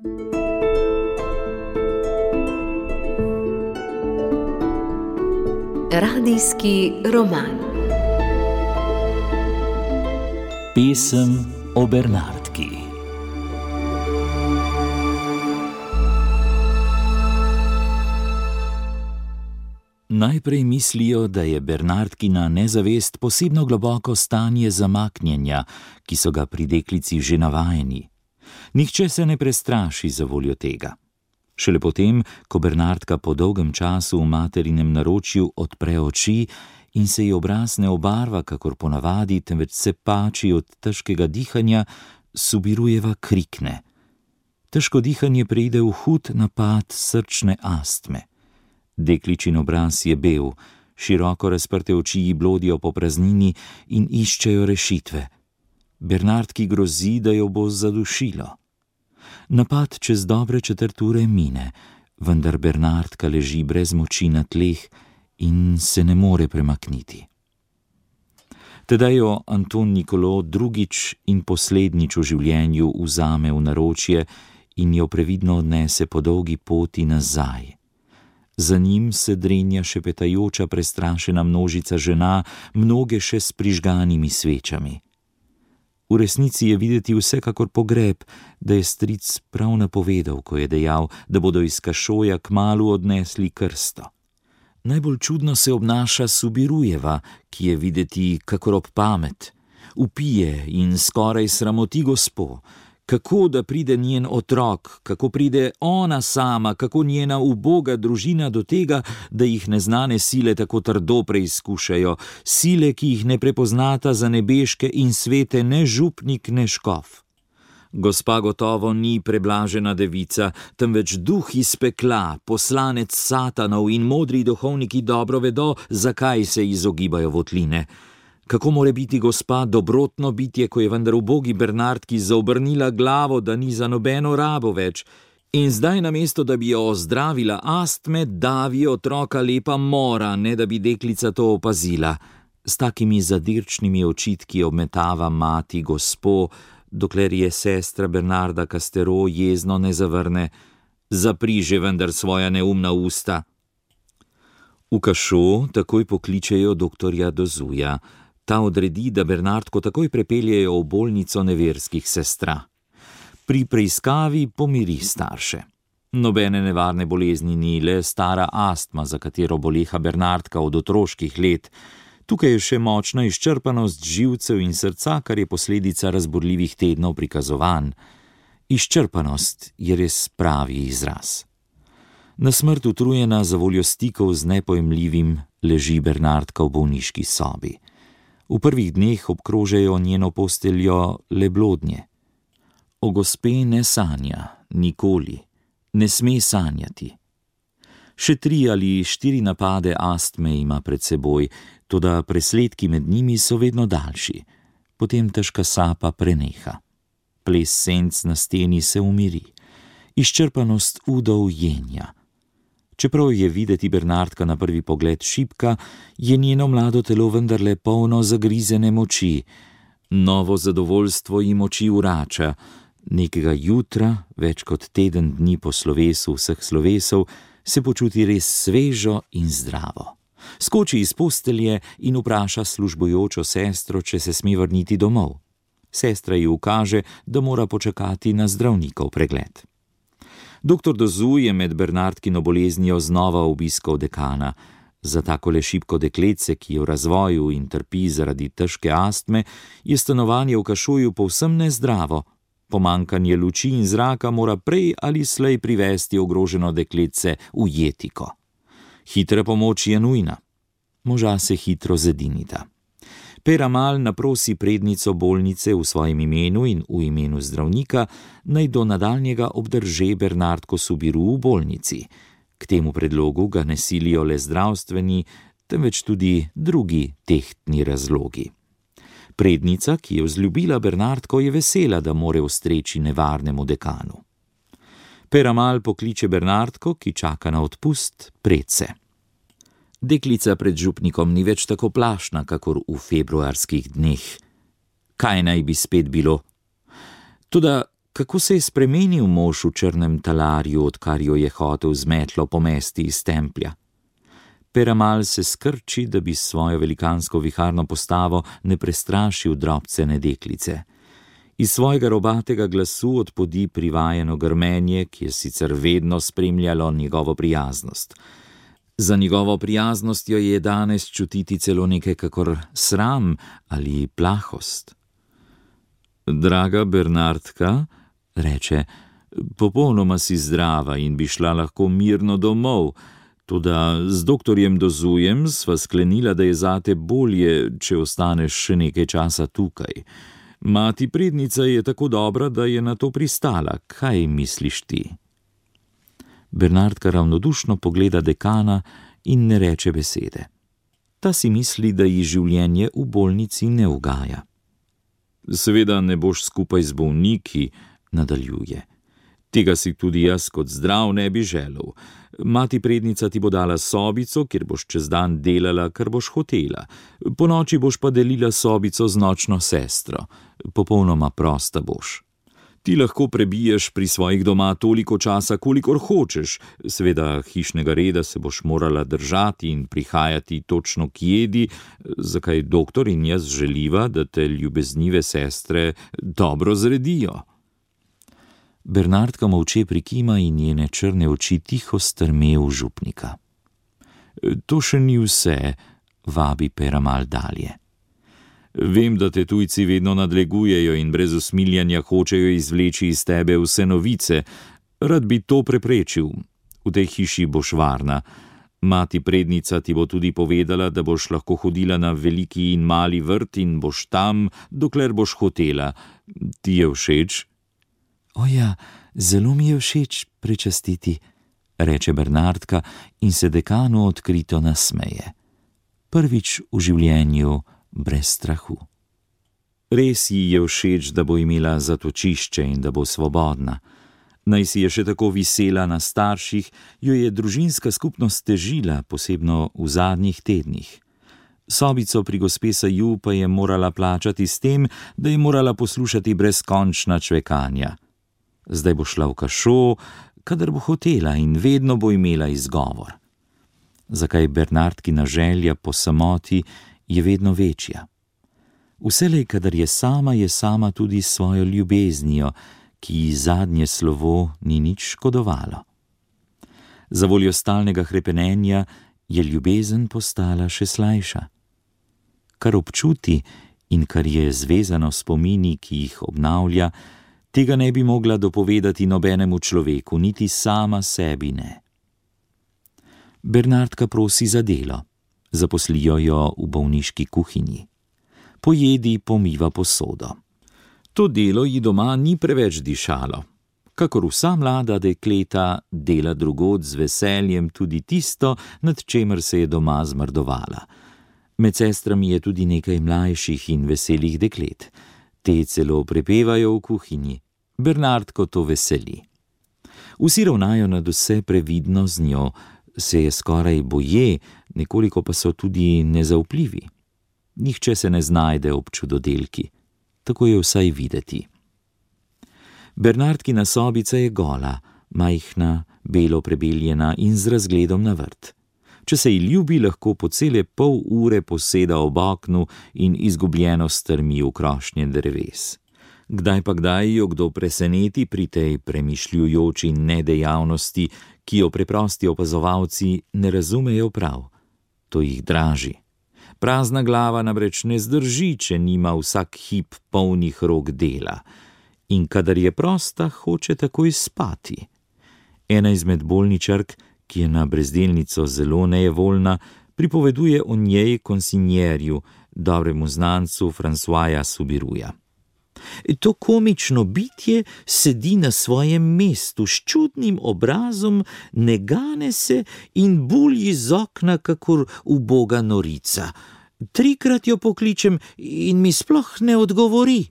Radijski roman. Pesem o Bernardki. Najprej mislijo, da je Bernardkina nezavest posebno globoko stanje zamaknjenja, ki so ga pri deklici že navajeni. Nihče se ne prestraši za voljo tega. Šele potem, ko Bernardka po dolgem času v materinem naročju odpre oči in se ji obraz ne obarva, kakor ponavadi, temveč se pači od težkega dihanja, Subirujeva krikne. Težko dihanje preide v hud napad srčne astme. Dekličin obraz je bel, široko razprte oči ji blodijo po praznini in iščejo rešitve. Bernardki grozi, da jo bo zadušilo. Napad čez dobre četrt ure mine, vendar Bernardka leži brez moči na tleh in se ne more premakniti. Tedaj jo Anton Nikolo drugič in poslednjič v življenju vzame v naročje in jo previdno odnese po dolgi poti nazaj. Za njim se drenja šepetajoča prestrašena množica žena, mnoge še s prižganimi svečami. V resnici je videti vsekakor pogreb, da je stric prav napovedal, ko je dejal, da bodo iz Kašoja kmalu odnesli krsto. Najbolj čudno se obnaša Subirujeva, ki je videti kakor ob pamet. Vpije in skoraj sramoti gospo. Kako da pride njen otrok, kako pride ona sama, kako njena uboga družina do tega, da jih neznane sile tako trdo preizkušajo, sile, ki jih ne prepoznata za nebeške in svete ne župnik, ne škof. Gospa gotovo ni preblažena devica, temveč duh iz pekla, poslanec satanov, in modri duhovniki dobro vedo, zakaj se izogibajo votline. Kako more biti gospa dobrotno bitje, ko je vendar ubogi Bernardki zaobrnila glavo, da ni za nobeno rabo več, in zdaj namesto, da bi jo ozdravila astme, davi otroka lepa mora, ne da bi deklica to opazila. S takimi zadirčnimi očitki obmetava mati gospo, dokler je sestra Bernarda Castero jezno ne zavrne: "Zapri že vendar svoja neumna usta." V Kašo takoj pokličejo doktorja Dozuja. Ta odredi, da Bernardko takoj prepeljejo v bolnico neverskih sestra. Pri preiskavi pomiri starše. Nobene nevarne bolezni ni, le stara astma, za katero boleha Bernardka od otroških let. Tukaj je še močna izčrpanost živcev in srca, kar je posledica razburljivih tednov prikazovanj. Izčrpanost je res pravi izraz. Na smrt utrujena za voljo stikov z nepojemljivim leži Bernardka v bolniški sobi. V prvih dneh obkrožajo njeno posteljo le blodnje. O gospe ne sanja, nikoli, ne sme sanjati. Še 3 ali 4 napade astme ima pred seboj, toda presledki med njimi so vedno daljši. Potem težka sapa preneha. Ples senc na steni se umiri. Izčrpanost udov jenja. Čeprav je videti Bernardka na prvi pogled šibka, je njeno mlado telo vendarle polno zagrizene moči. Novo zadovoljstvo ji moči vrača. Nekega jutra, več kot teden dni po slovesu vseh slovesov, se počuti res svežo in zdravo. Skoči iz postelje in vpraša službujočo sestro, če se sme vrniti domov. Sestra ji ukaže, da mora počakati na zdravnikov pregled. Doktor Dozu je med Bernardkino boleznijo znova obiskal dekana. Za takole šibko dekletce, ki je v razvoju in trpi zaradi težke astme, je stanovanje v Kašoju povsem nezdravo. Pomanjkanje luči in zraka mora prej ali slej privesti ogroženo dekletce v jetiko. Hitra pomoč je nujna. Moža se hitro zedinita. Peramal naprosi prednico bolnice v svojem imenu in v imenu zdravnika, naj do nadaljnjega obdrže Bernardko Subiru v bolnici. K temu predlogu ga ne silijo le zdravstveni, temveč tudi drugi tehtni razlogi. Prednica, ki je vzljubila Bernardko, je vesela, da more ustreči nevarnemu dekanu. Peramal pokliče Bernardko, ki čaka na odpust, predse. Deklica pred župnikom ni več tako plašna, kakor v februarskih dneh. Kaj naj bi spet bilo? Toda Kako se je spremenil mož v črnem talarju, odkar jo je hotel z metlo pomesti iz templja. Peramal se skrči, da bi s svojo velikansko viharno postavo ne prestrašil drobcene deklice. Iz svojega robatega glasu odpodi privajeno grmenje, ki je sicer vedno spremljalo njegovo prijaznost. Za njegovo prijaznostjo je danes čutiti celo nekaj kakor sram ali plahost. Draga Bernardka, reče, popolnoma si zdrava in bi šla lahko mirno domov, toda z doktorjem Dozujem sva sklenila, da je zate bolje, če ostaneš še nekaj časa tukaj. Mati prednica je tako dobra, da je na to pristala. Kaj misliš ti? Bernardka ravnodušno pogleda dekana in ne reče besede. Ta si misli, da ji življenje v bolnici ne ugaja. Seveda ne boš skupaj z bolniki, nadaljuje. Tega si tudi jaz kot zdrav ne bi želel. Mati prednica ti bo dala sobico, kjer boš čez dan delala, kar boš hotela. Ponoči boš pa delila sobico z nočno sestro. Popolnoma prosta boš. Ti lahko prebiješ pri svojih doma toliko časa, kolikor hočeš. Seveda hišnega reda se boš morala držati in prihajati točno k jedi, zakaj doktor in jaz želiva, da te ljubeznive sestre dobro zredijo. Bernardka molče prikima in njene črne oči tiho strme v župnika. To še ni vse, vabi Peramal dalje. Vem, da te tujci vedno nadlegujejo in brez usmiljanja hočejo izvleči iz tebe vse novice. Rad bi to preprečil. V tej hiši boš varna. Mati prednica ti bo tudi povedala, da boš lahko hodila na veliki in mali vrt in boš tam, dokler boš hotela. Ti je všeč? O ja, zelo mi je všeč prečastiti, reče Bernardka in se dekanu odkrito nasmeje. Prvič v življenju brez strahu. Res ji je všeč, da bo imela zatočišče in da bo svobodna. Naj si je še tako visela na starših, jo je družinska skupnost težila, posebno v zadnjih tednih. Sobico pri gospe Saju pa je morala plačati s tem, da je morala poslušati brezkončna čvekanja. Zdaj bo šla v kašo, kadar bo hotela in vedno bo imela izgovor. Zakaj Bernardkina želja po samoti je vedno večja. Vselej, kadar je sama tudi s svojo ljubeznijo, ki ji zadnje slovo ni nič škodovalo. Za voljo stalnega hrepenenja je ljubezen postala še slajša. Kar občuti in kar je zvezano spomini, ki jih obnavlja, tega ne bi mogla dopovedati nobenemu človeku, niti sama sebi ne. Bernardka prosi za delo. Zaposlijo jo v bolniški kuhinji. Po jedi pomiva posodo. To delo ji doma ni preveč dišalo. Kakor vsa mlada dekleta dela drugod z veseljem tudi tisto, nad čemer se je doma zmrdovala. Med sestrami je tudi nekaj mlajših in veselih deklet. Te celo prepevajo v kuhinji. Bernardko to veseli. Vsi ravnajo nadvse previdno z njo, se je skoraj boje, nekoliko pa so tudi nezaupljivi. Nihče se ne znajde ob čudodelki. Tako je vsaj videti. Bernardkina sobica je gola, majhna, belo prebeljena in z razgledom na vrt. Če se ji ljubi, lahko po cele pol ure poseda ob oknu in izgubljeno strmi v krošnje dreves. Kdaj pa kdaj jo kdo preseneti pri tej premišljujoči nedejavnosti, ki jo preprosti opazovalci ne razumejo prav. To jih draži. Prazna glava namreč ne zdrži, če nima vsak hip polnih rok dela. In kadar je prosta, hoče takoj spati. Ena izmed bolničark, ki je na brezdelnico zelo nejevoljna, pripoveduje o njej konsinjerju, dobremu znancu Francoisa Subiruja. To komično bitje sedi na svojem mestu s čudnim obrazom, ne gane se in bulji z okna kakor uboga norica. 3-krat jo pokličem in mi sploh ne odgovori.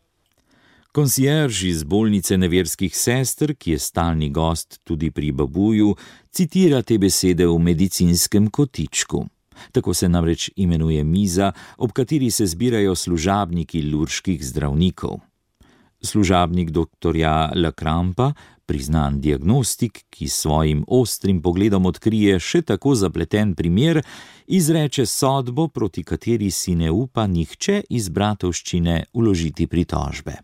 Konsjerž iz bolnice neverskih sester, ki je stalni gost tudi pri babuju, citira te besede v medicinskem kotičku. Tako se namreč imenuje miza, ob kateri se zbirajo služabniki lurških zdravnikov. Služabnik doktorja Lecrampa, priznan diagnostik, ki s svojim ostrim pogledom odkrije še tako zapleten primer, izreče sodbo, proti kateri si ne upa nihče iz bratovščine vložiti pritožbe.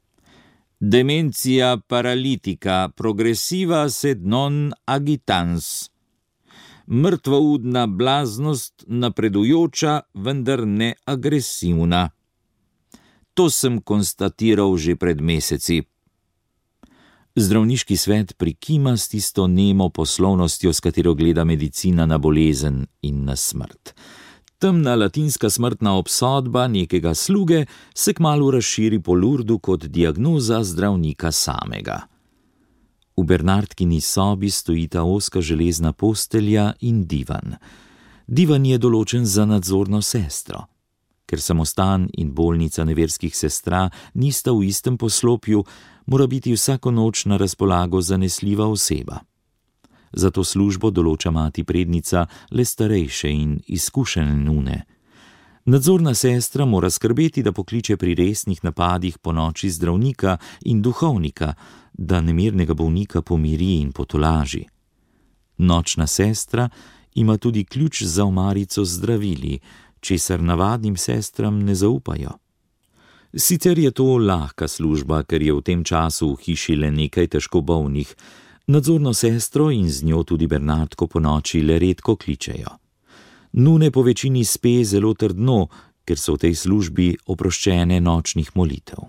Demencija paralitika progressiva sed non agitans. Mrtvoudna blaznost, napredujoča, vendar ne agresivna. To sem konstatiral že pred meseci. Zdravniški svet prikima s tisto nemo poslovnostjo, s katero gleda medicina na bolezen in na smrt. Temna latinska smrtna obsodba nekega sluge se kmalu razširi po Lurdu kot diagnoza zdravnika samega. V Bernardkini sobi stojita ozka železna postelja in divan. Divan je določen za nadzorno sestro. Ker samostan in bolnica neverskih sestra nista v istem poslopju, mora biti vsako noč na razpolago zanesljiva oseba. Za to službo določa mati prednica le starejše in izkušene nune. Nadzorna sestra mora skrbeti, da pokliče pri resnih napadih ponoči zdravnika in duhovnika, da nemirnega bolnika pomiri in potolaži. Nočna sestra ima tudi ključ za omarico z zdravili, česar navadnim sestram ne zaupajo. Sicer je to lahka služba, ker je v tem času v hiši le nekaj težko bolnih. Nadzorno sestro in z njo tudi Bernardko ponoči le redko kličejo. Nune po večini spe zelo trdno, ker so v tej službi oproščene nočnih molitev.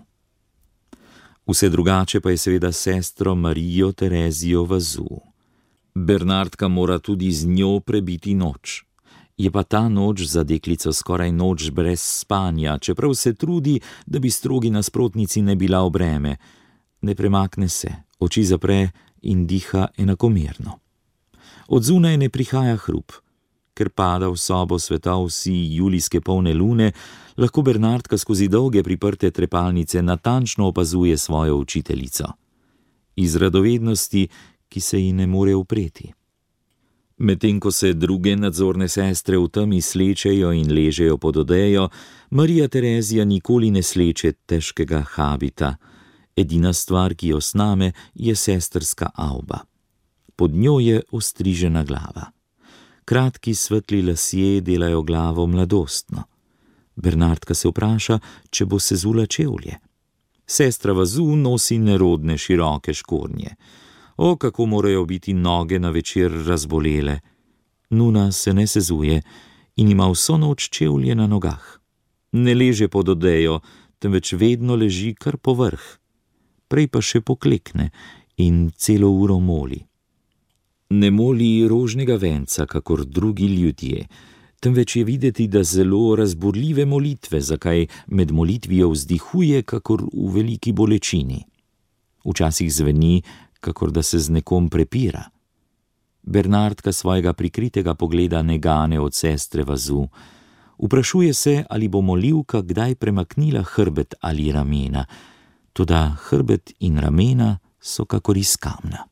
Vse drugače pa je seveda sestro Marijo Terezijo Vazu. Bernardka mora tudi z njo prebiti noč. Je pa ta noč za deklico skoraj noč brez spanja, čeprav se trudi, da bi strogi nasprotnici ne bila v breme. Ne premakne se, oči zapre in diha enakomerno. Od zunaj ne prihaja hrup. Ker pada v sobo svetov vsi julijske polne lune, lahko Bernardka skozi dolge priprte trepalnice natančno opazuje svojo učiteljico. Iz radovednosti, ki se ji ne more upreti. Medtem ko se druge nadzorne sestre v temi slečejo in ležejo pod odejo, Marija Terezija nikoli ne sleče težkega habita. Edina stvar, ki jo sname, je sestrska avba. Pod njo je ostrižena glava. Kratki svetli lasje delajo glavo mladostno. Bernardka se vpraša, če bo sezula čevlje. Sestra Vazu nosi nerodne široke škornje. O, kako morajo biti noge na večer razbolele. Nuna se ne sezuje in ima vso noč čevlje na nogah. Ne leže pod odejo, temveč vedno leži kar po vrh. Prej pa še poklekne in celo uro moli. Ne moli rožnega venca, kakor drugi ljudje, temveč je videti, da zelo razburljive molitve, zakaj med molitvijo vzdihuje, kakor v veliki bolečini. Včasih zveni, kakor da se z nekom prepira. Bernardka svojega prikritega pogleda ne gane od sestre Vazu. Vprašuje se, ali bo molivka kdaj premaknila hrbet ali ramena, toda hrbet in ramena so kakor iz kamna.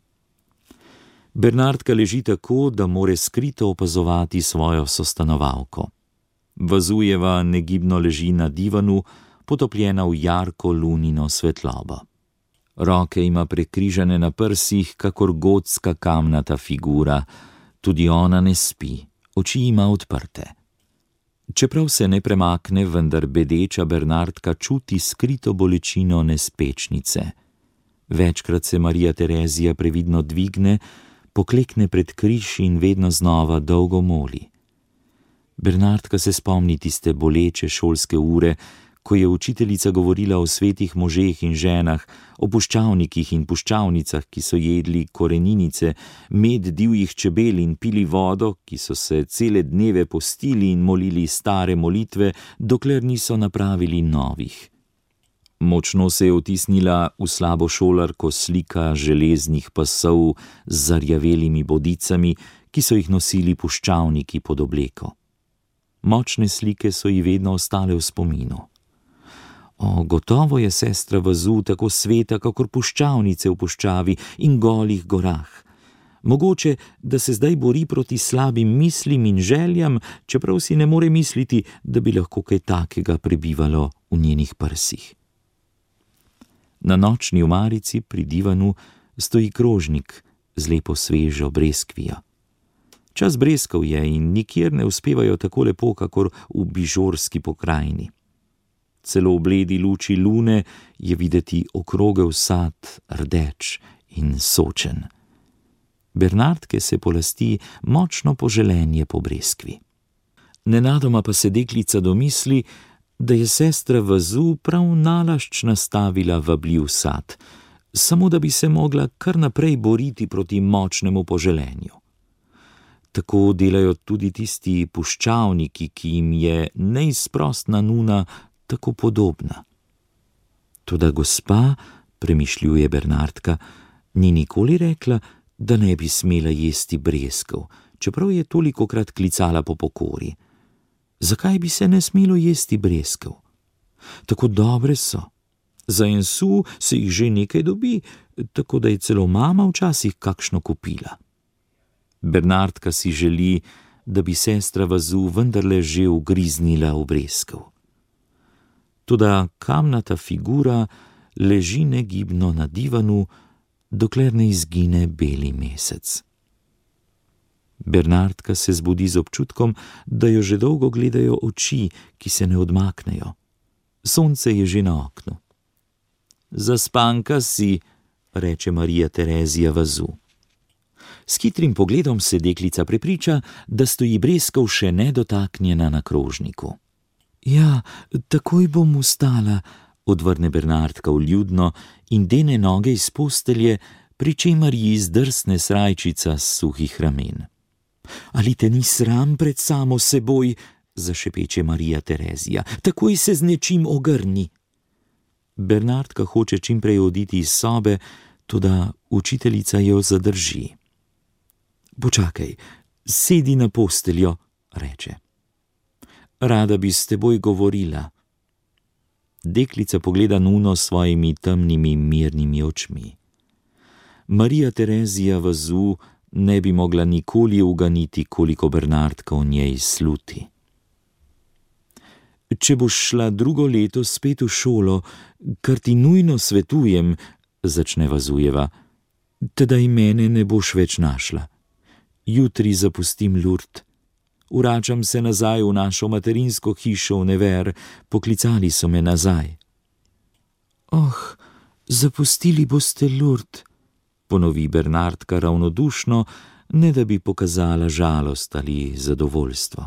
Bernardka leži tako, da more skrito opazovati svojo sostanovalko. Vazujeva negibno leži na divanu, potopljena v jarko lunino svetlobo. Roke ima prekrižane na prsih, kakor gotska kamnata figura. Tudi ona ne spi, oči ima odprte. Čeprav se ne premakne, vendar bedeča Bernardka čuti skrito bolečino nespečnice. Večkrat se Marija Terezija previdno dvigne, poklekne pred križ in vedno znova dolgo moli. Bernardka se spomni tiste boleče šolske ure, ko je učiteljica govorila o svetih možeh in ženah, o puščavnikih in puščavnicah, ki so jedli koreninice, med divjih čebel in pili vodo, ki so se cele dneve postili in molili stare molitve, dokler niso napravili novih. Močno se je vtisnila v slabo šolarko slika železnih pasov z zarjavelimi bodicami, ki so jih nosili puščavniki pod obleko. Močne slike so ji vedno ostale v spominu. O, gotovo je sestra Vazu tako sveta, kakor puščavnice v puščavi in golih gorah. Mogoče, da se zdaj bori proti slabim mislim in željam, čeprav si ne more misliti, da bi lahko kaj takega prebivalo v njenih prsih. Na nočni omarici pri divanu stoji krožnik z lepo svežo breskvijo. Čas breskov je in nikjer ne uspevajo tako lepo, kakor v bižorski pokrajini. Celo v bledi luči lune je videti okrogel sad, rdeč in sočen. Bernardke se polasti močno poželenje po breskvi. Nenadoma pa se deklica domisli, da je sestra Vazu prav nalašč nastavila vabljiv sad, samo da bi se mogla kar naprej boriti proti močnemu poželenju. Tako delajo tudi tisti puščavniki, ki jim je neizprostna nuna tako podobna. Toda gospa, premišljuje Bernardka, ni nikoli rekla, da ne bi smela jesti breskov, čeprav je tolikokrat klicala po pokori. Zakaj bi se ne smelo jesti breskov? Tako dobre so. Za en su se jih že nekaj dobi, tako da je celo mama včasih kakšno kupila. Bernardka si želi, da bi sestra Vazu vendarle že ugriznila v breskov. Toda kamnata figura leži negibno na divanu, dokler ne izgine beli mesec. Bernardka se zbudi z občutkom, da jo že dolgo gledajo oči, ki se ne odmaknejo. Sonce je že na oknu. Zaspanka si, reče Marija Terezija Vazu. S hitrim pogledom se deklica prepriča, da stoji breskov še nedotaknjena na krožniku. Ja, takoj bom vstala, odvrne Bernardka vljudno in dene noge iz postelje, pri čemer ji zdrsne srajčica s suhih ramen. Ali te ni sram pred samo seboj, zašepeče Marija Terezija, takoj se z nečim ogrni. Bernardka hoče čimprej oditi iz sobe, toda učiteljica jo zadrži. Počakaj, sedi na posteljo, reče. Rada bi s teboj govorila. Deklica pogleda nuno s svojimi temnimi, mirnimi očmi. Marija Terezija Vazu ne bi mogla nikoli uganiti, koliko Bernardka v njej sluti. Če boš šla drugo leto spet v šolo, kar ti nujno svetujem, začne Vazujeva, tedaj mene ne boš več našla. Jutri zapustim Lurd. Vračam se nazaj v našo materinsko hišo v Never, poklicali so me nazaj. Oh, zapustili boste Lurd, ponovi Bernardka ravnodušno, ne da bi pokazala žalost ali zadovoljstvo.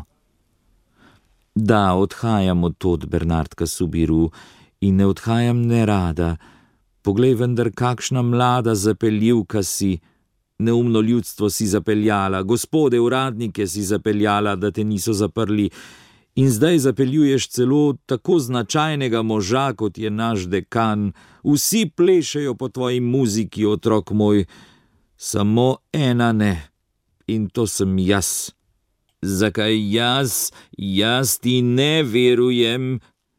Da, odhajam od tod, Bernardka Subiru, in ne odhajam nerada. Poglej vendar, kakšna mlada zapeljivka si. Neumno ljudstvo si zapeljala, gospode uradnike si zapeljala, da te niso zaprli, in zdaj zapeljuješ celo tako značajnega moža, kot je naš dekan. Vsi plešejo po tvoji muziki, otrok moj, samo ena ne, in to sem jaz. Zakaj jaz ti ne verujem?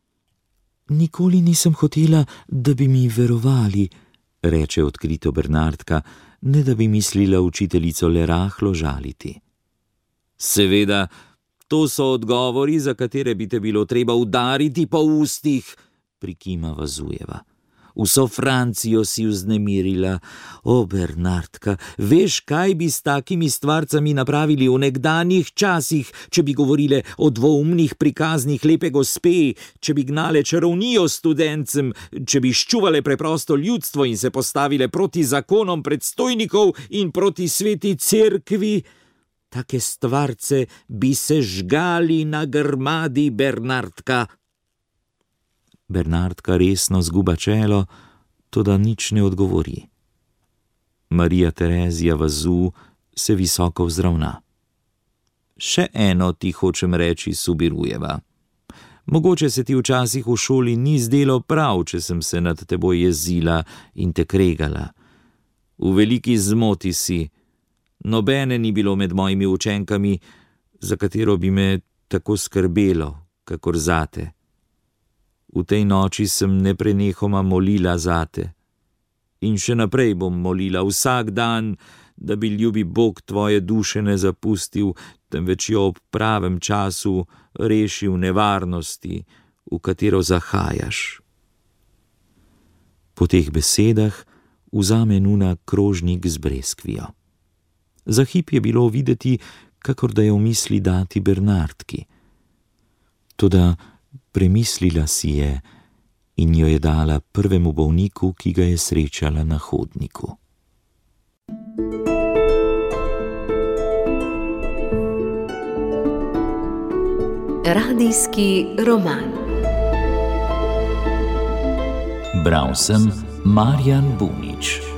Nikoli nisem hotela, da bi mi verovali, reče odkrito Bernardka, ne da bi mislila učiteljico le rahlo žaliti. Seveda, to so odgovori, za katere bi te bilo treba udariti po ustih, prikima Vazujeva. Vso Francijo si vznemirila. O, Bernardka, veš, kaj bi s takimi stvarcami napravili v nekdanjih časih, če bi govorile o dvoumnih prikaznih lepe gospe, če bi gnale čarovnijo studencem, če bi ščuvale preprosto ljudstvo in se postavile proti zakonom predstojnikov in proti sveti cerkvi. Take stvarce bi se žgali na grmadi, Bernardka. Bernardka resno zguba čelo, toda nič ne odgovori. Marija Terezija Vazu se visoko vzravna. Še eno ti hočem reči, Subirujeva. Mogoče se ti včasih v šoli ni zdelo prav, če sem se nad teboj jezila in te kregala. V veliki zmoti si. Nobene ni bilo med mojimi učenkami, za katero bi me tako skrbelo, kakor zate. V tej noči sem neprenehoma molila zate. In še naprej bom molila vsak dan, da bi ljubi Bog tvoje duše ne zapustil, temveč jo ob pravem času rešil nevarnosti, v katero zahajaš. Po teh besedah vzame Nuna krožnik z breskvijo. Za hip je bilo videti, kakor da je v misli dati Bernardki. Toda premislila si je in jo je dala prvemu bolniku, ki ga je srečala na hodniku. Radijski roman. Bral sem Marjan Bunič.